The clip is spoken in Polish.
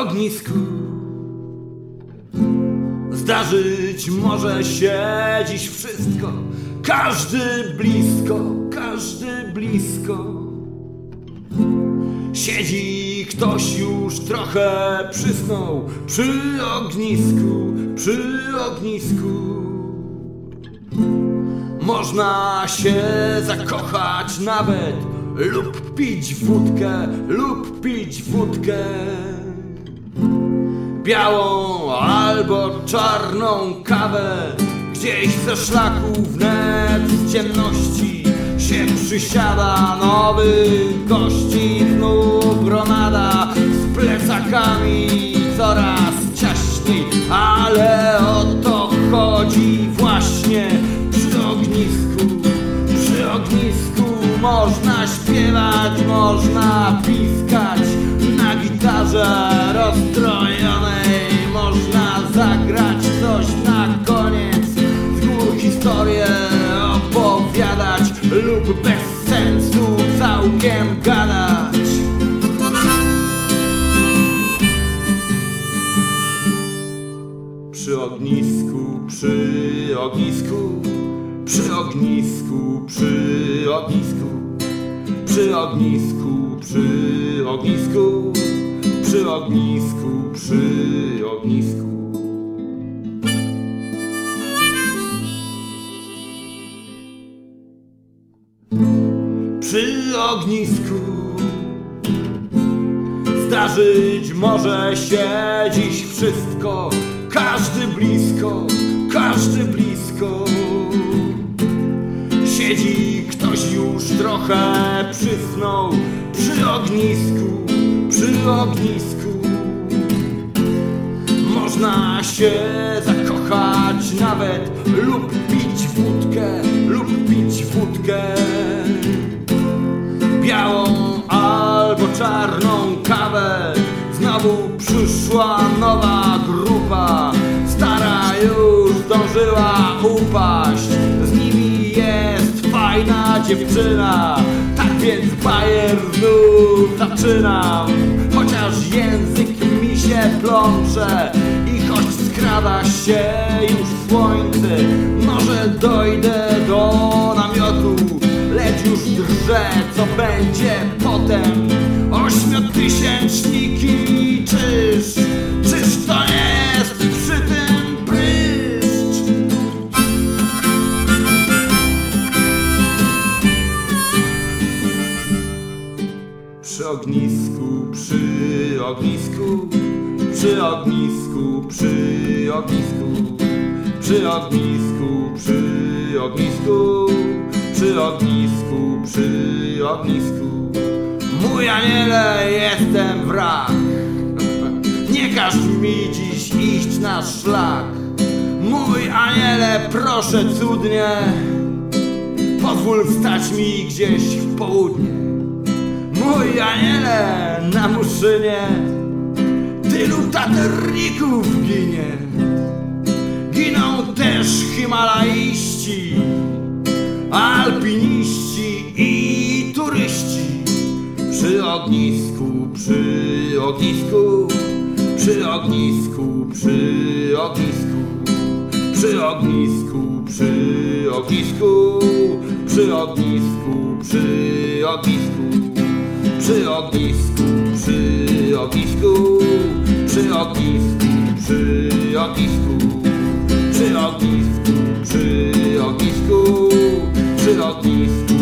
ognisku. Zdarzyć może się dziś wszystko, każdy blisko, każdy blisko. Siedzi ktoś już trochę przysnął przy ognisku, przy ognisku. Można się zakochać nawet lub pić wódkę, lub pić wódkę. Białą albo czarną kawę, gdzieś ze szlaku wnet z ciemności się przysiada nowych gości. Znów gromada z plecakami coraz ciaśniej, ale o to chodzi właśnie przy ognisku. Przy ognisku można śpiewać, można piskać na gitarze rozstrojonej, można zagrać coś na koniec, z gór historię opowiadać lub bez sensu całkiem gadać. Przy ognisku, przy ognisku, przy ognisku, przy ognisku, przy ognisku, przy ognisku, przy ognisku, przy ognisku. Przy ognisku zdarzyć może się dziś wszystko, każdy blisko, każdy blisko. Siedzi ktoś już trochę przysnął przy ognisku, przy ognisku. Można się zakochać nawet lub pić wódkę, lub pić wódkę. Białą albo czarną kawę, znowu przyszła nowa grupa. Stara już zdążyła upaść, z nimi jest fajna dziewczyna. Tak więc bajer znów zaczynam, chociaż język mi się plącze i choć skrada się już słońce. Może dojdę do namiotu, lecz już drże, co będzie potem. Ośmiotysięczniki, czyż to nie jest przy tym pryszcz? Przy ognisku, przy ognisku, przy ognisku, przy ognisku, przy ognisku, przy ognisku, przy ognisku, przy ognisku. Mój aniele, jestem wrak, nie każ mi dziś iść na szlak. Mój aniele, proszę cudnie, pozwól wstać mi gdzieś w południe. Mój aniele, na Muszynie tylu taterników ginie. Giną też himalaiści, alpiniści i turyści. Przy ognisku, przy ognisku, przy ognisku, przy ognisku, przy ognisku, przy ognisku, przy ognisku, przy ognisku, przy ognisku, przy ognisku, przy ognisku, przy ognisku, przy ognisku, przy ognisku, przy ognisku.